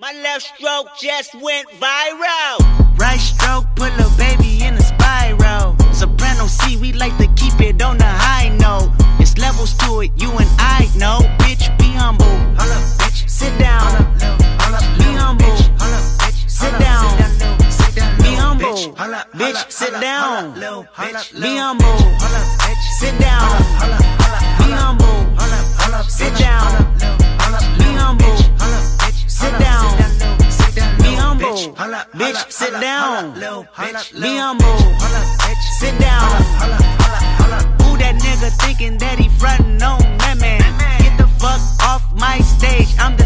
My left stroke just went viral. Right stroke put a baby in a spiral. Soprano C, we like to keep it on the high note. It's levels to it, you and I know. Bitch, be humble. Bitch, sit down. Be humble. Sit down. Be humble. Bitch, sit down. Be humble. Sit down. Be humble. Sit down. Be humble. Sit down. Be humble. Bitch, sit down. Be humble. Sit down. Who that nigga thinking that he frontin' on women? Get the fuck off my stage. I'm the